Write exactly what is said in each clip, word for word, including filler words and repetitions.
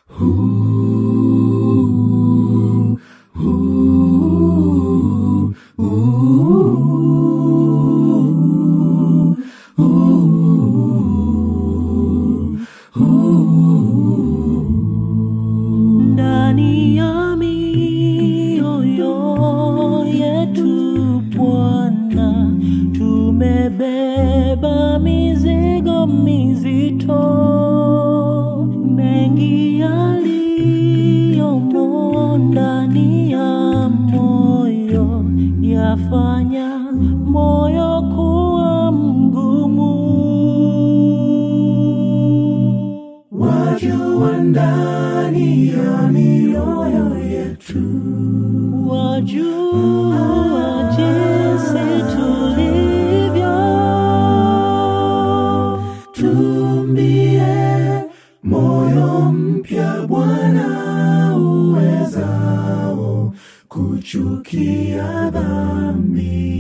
Ndani ya mioyo yetu Bwana, tumebeba mizigo mizito, mengi yaliyomo ndani ya moyo yafanya moyo kuwa mgumu. Wajua ndani ya mioyo yetu, wajua jinsi tulivyo. Tumbie moyo mpya Bwana, uwezao kuchukia dhambi.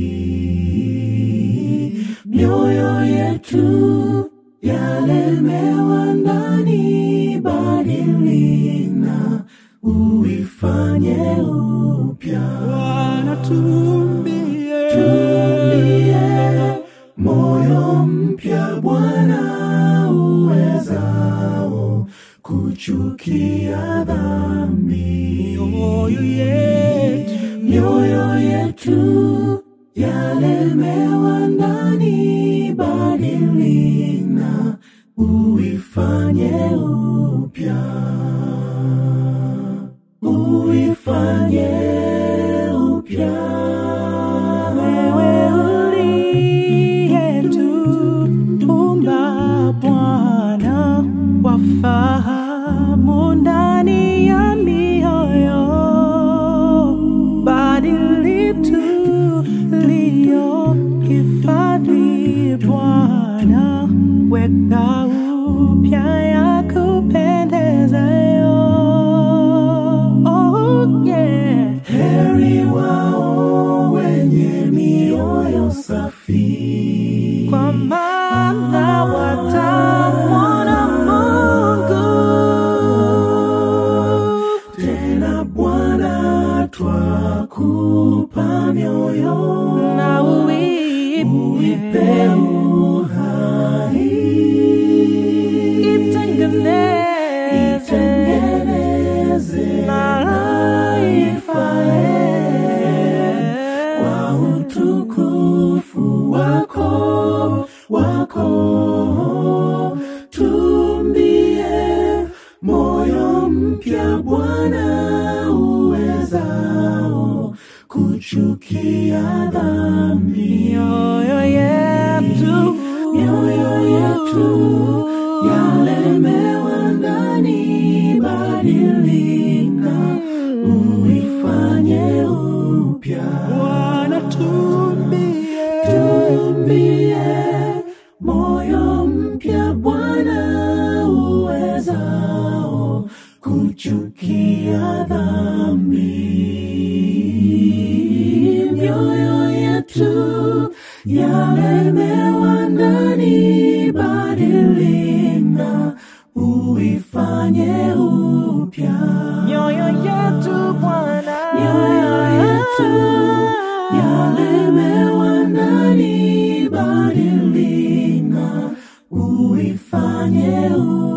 Mioyo yetu yalemewa ndani, badili na uifanye upya. Bwana tumbie, tumbie moyo mpya Bwana, uwezao kuchukia dhambi. mioyo yetu, Mioyo yetu yalemewa ndani, badili na uifanye upya. Uifanye upya. wewe uliyetuumba Bwana, wafahamu ndani ya mioyo, badili tuliyohifadhi Bwana, weka upya ya kupendezayo. Oh yeah. Heri wao wenye mioyo safi, Kwa maana watamwona Mungu. tena Bwana twakupa mioyo, Na uipe uipe uhai. itengeneze Itengeneze na ifae kwa utukufu wako, wako. Tumbie moyo mpya Bwana, uwezao kuchukia dhambi. mioyo yetu, Mioyo yetu yalemewa ndani, badili na uifanye upya. Bwana tumbie, Tumbie moyo mpya Bwana, uwezao kuchukia dhambi. Mioyo yetu yalemewa ndani, badili na uifanye upya. mioyo yetu Bwana, Mioyo yetu yalemewa ndani, badili na uifanye upya.